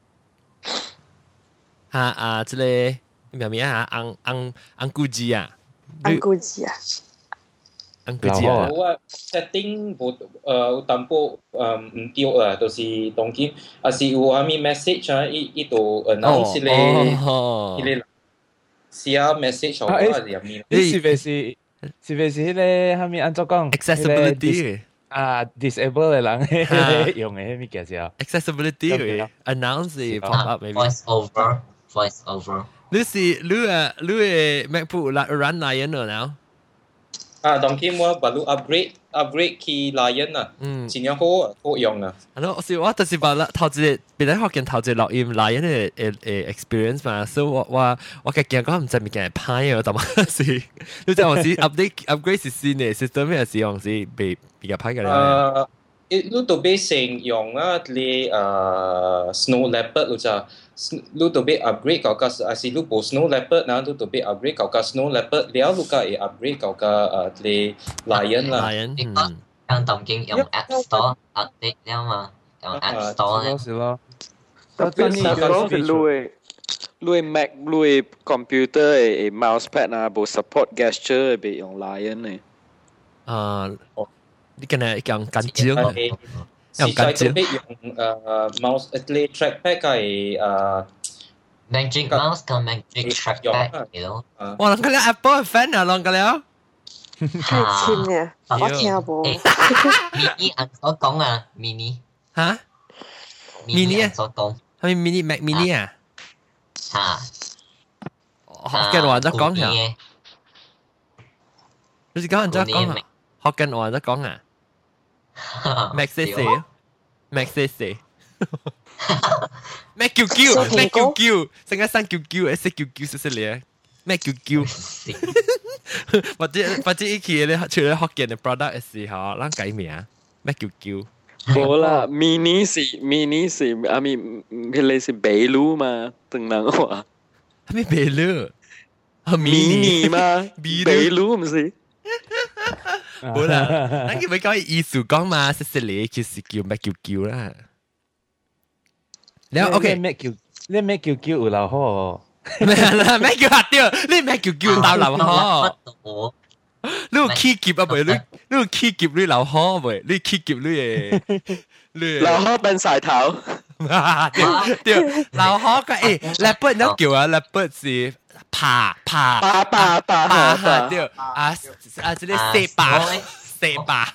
即個咩名啊？安古吉啊， 安古吉啊， 我 setting 有淡薄唔對啊，就是當今是有蝦米 message 啊，伊度 announce 咧寫 message 啊，係入面。 你是咪是迄個蝦米安怎講 ？accessibility disable 嘅人用嘅迄物件先。 accessibility announce pop up maybe。 voice over。 你嘅 MacBook run Lion 了now？ 當期我把路 upgrade 去 Lion 啊，真係好用啊。 我就是話啦，頭一別人學見頭一錄音 Lion 嘅experience 嘛，所以我嘅見講唔知咪見係歹啊，但係是，你知我是 upgrade 是新嘅 system 咩是用是比較歹嘅咧。 你都俾成用啊，你Snow Leopard 你就。lu to be upgrade kau ka asi lu po Snow Leopard na lu to be upgrade kau ka Snow Leopard liao lu ka upgrade kau ka le Lion lah Lion yang當經用 App Store update 了嘛，用 App Store 咧。 是咯。 但係嗰個lui Mac lui computer 嘅 mousepad 啊，冇 support gesture 被用 Lion 咧。 你可能講緊張啊。 用緊張。用mouse 咧 trackpad 係 Magic Mouse 同 Magic Trackpad 嚟咯。 哇，諗緊你 Apple fan 啊，諗緊了。 太淺嘅，我聽冇。 Mini 按所講啊 ，Mini 嚇 ，Mini 按所講， 係咪 Mini Mac Mini 啊？ 嚇， 學緊話得講下。你是講人家講啊？學緊話得講啊？ Mac CC Mac CC Mac QQ Mac QQ 成日生 QQ 識 QQ 識嚟 Mac QQ 或者一期咧除咗學見嘅 product 嘅時候啷改名 Mac QQ 冇啦 mini 是阿咪佢是秘魯嘛等人話係咪秘魯 mini 嘛秘魯唔是冇啦，咱叫咪講藝術講嘛，識你就是叫咩叫啦。แล้ว OK， 你咩叫有流河？ 咩啦？咩叫下掉？你咩叫到流河？你有起劫啊？未？你有起劫你流河未？你起劫你流河變晒頭。 對，流河個leopard 你叫啊 leopard 是。爬對這裡四把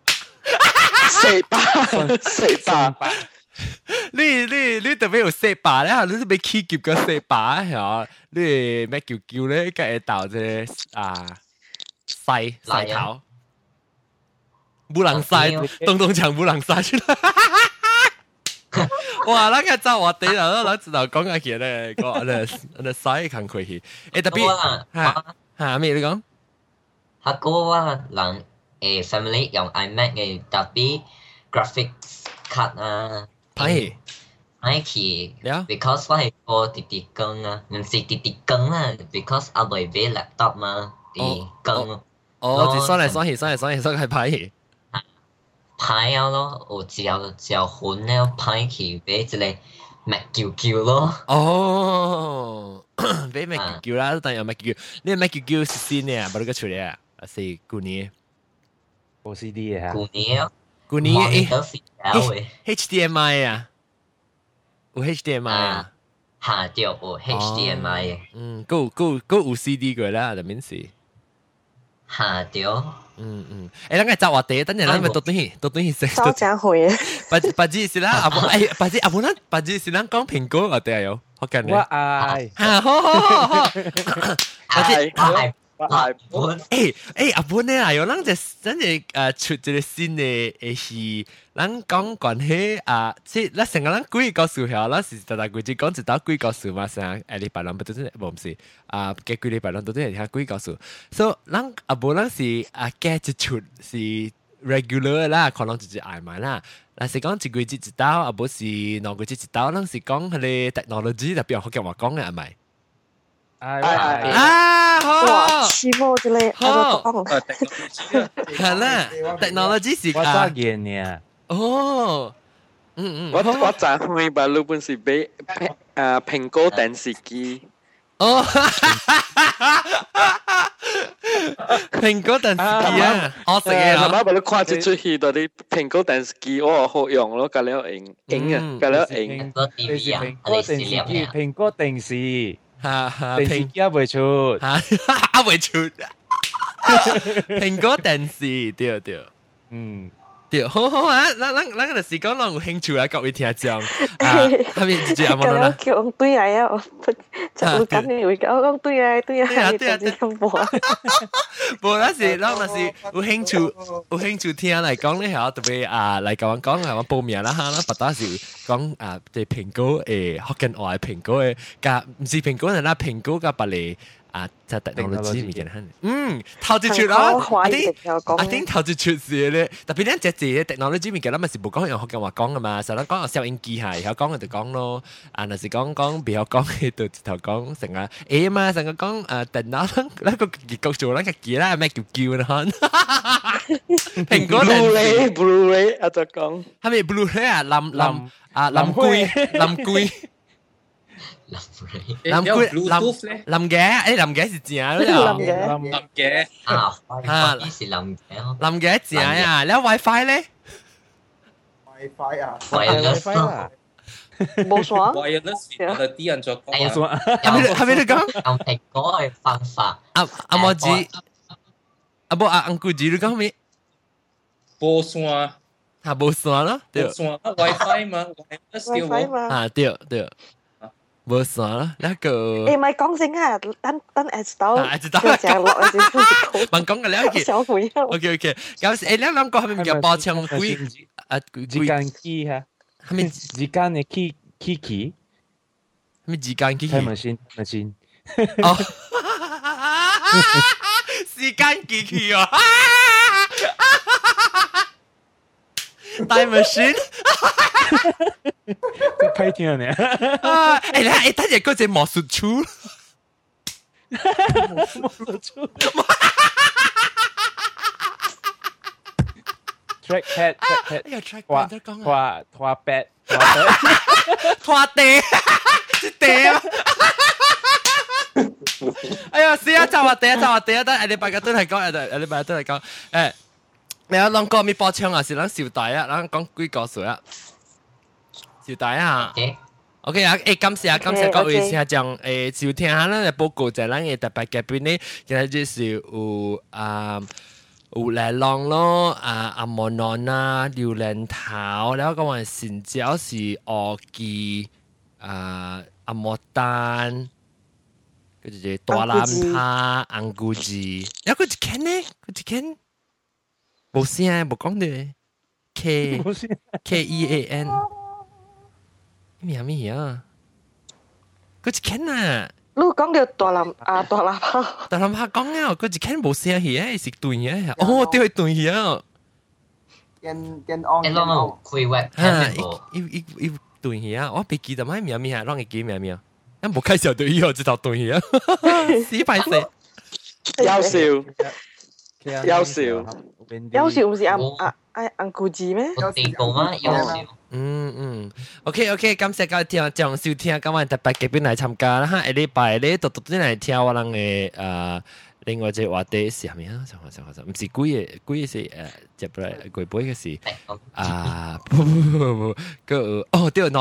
你特別有四把咧，你都俾起劫個四把係你咩叫咧？個會導這細頭，冇人曬，東牆冇人曬出來。哇！那個照我哋啦，咱知道講下去咧，個那曬看開去。特別嚇咩你講？ 下個話人family 用 iMac 嘅特別 graphics card 啊， 係去 because 我係個滴滴更啊，唔是滴滴更啦 ，because 我未買 laptop 嘛，滴更。 哦，就算嚟係歹。 歹啊咯，有只混了歹去買一個 Mac QQ 咯。 哦，買 Mac QQ 啦，但係有 Mac QQ，你 Mac QQ 是新嘅啊，冇得個出嚟啊，係舊年。 冇 CD 嘅嚇。 舊年HDMI 啊，有 HDMI 啊。 嚇，對，有 HDMI 嘅。 夠有 CD 過啦，就免是。 嚇，對。 咱個走話題，等陣咱咪到短去食。 走正會啊！ 不止是啦，阿冇咱不止是咱講蘋果話題有，好緊要。 我愛。 嚇，好。阿本咧啊，有咱出一個新嘅戲，咱講關係即係咱成個咱幾個數下，咱是大規矩講一道幾個數嘛，成禮拜兩不都真冇唔是嘅幾禮拜兩都真係聽幾個數，所以咱阿本咱是加一出是 regular 啦，可能就是嗌埋啦。但是講一季節一道，阿本是兩季節一道，咱是講佢哋 technology 特別學嘅話講嘅係咪？好， 希望之類， 好，係啦 ，technology 是我揸嘢呢。 哦，我揸開把路本是俾蘋果電視機。 哦，蘋果電視機啊，我食嘅啊。 我把你跨出去到啲蘋果電視機，我好用咯，隔了影啊，隔了影。 蘋果電視。電視機未出， 未出。蘋果電視對。 對，好啊，咱個時講咱有興趣啊，各位聽眾啊，後面就阿冇啦。 叫我對嚟啊，就咁你會講對啊，咁播。 無那是有興趣聽嚟講咧，係特別嚟講係報名啦嚇，咱不單是講對蘋果誒福建話蘋果誒，甲唔是蘋果係啦，蘋果甲別嚟。就 technology 物件頭一出啦，I think 頭一出是咧，特別咧隻字 technology 物件，咱咪是無講用福建話講噶嘛，實咱講用收音機係，有講就講咯，若是講不曉講嘅就直頭講成個嘛，成個講電腦，咱個結做咱個機啦，咩叫啦嚇？蘋果 Blu-ray 啊，就講係咪 Blu-ray 啊？林龜。林嘅，是正咯， 林嘅是林嘅正啊，แล้ว WiFi 咧 ？WiFi 啊 ，wireless 啊， 冇錯 ，wireless 係啲人做冇錯，係咪你講？ 用蘋果嘅方法， 阿莫子，阿姑子你講咩？ 無線， 係無線咯，對， 無線 WiFi 嘛，wireless 嘛， 對。無線啦，那個誒咪講聲啊，等知道， 知道，問講嘅了解， 小朋友 ，OK，咁誒，兩個係咪叫包槍龜？ 時間機嚇， 係咪時間嘅機？係咪時間機 ？machine， 哦，時間機啊！Time machine， 開聽呢？ 誒，等陣嗰隻魔術書 ，trackpad，拖地， 哎呀，死啊！就話地，得你大家都嚟講，誒。你有兩個咪播唱啊？是咱小弟啊，咱講幾個數啊？小弟啊 ，OK 啊，感謝各位聽眾收聽下咱嘅報告就係咱嘅特別嘉賓呢，今日就是有來浪咯，阿莫諾啊，榴蓮頭，แล้วก็話新椒是鵝記，阿莫丹，跟住就大藍蝦、紅菇子，有個一間呢，冇聲，冇講嘅 Kean 咩啊？嗰隻 Ken 啊！ 你講到大藍蝦講啊！嗰隻 Ken 冇聲嘅，食斷嘅。哦，對，斷嘅。 見安開 web 一斷嘅，我別記得咩名啊，讓你記名啊！一冇開始就以後就斷嘅，死快死！ 優秀。優秀唔是紅菇子咩？ 地講啊，優秀。 OK， 感謝各位聽眾收聽，今晚特別嘉賓來參加啦嚇，下禮拜咧獨來聽我哋嘅另外一個話題是係咪啊？想唔是幾個是接落來過杯嘅事不，對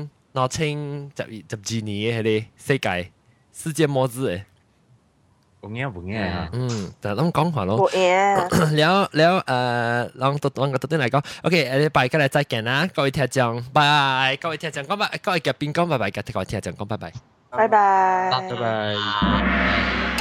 2012年嘅嗰個世界末日嘅。 冇嘢就咁講話咯。 冇嘢。 แล้วลองตัว嚟講 ，OK， 禮拜今日再見啦，各位聽眾，拜，各位聽眾講拜，各位嘉賓講拜拜，各位聽眾講拜拜， 拜拜， 拜拜。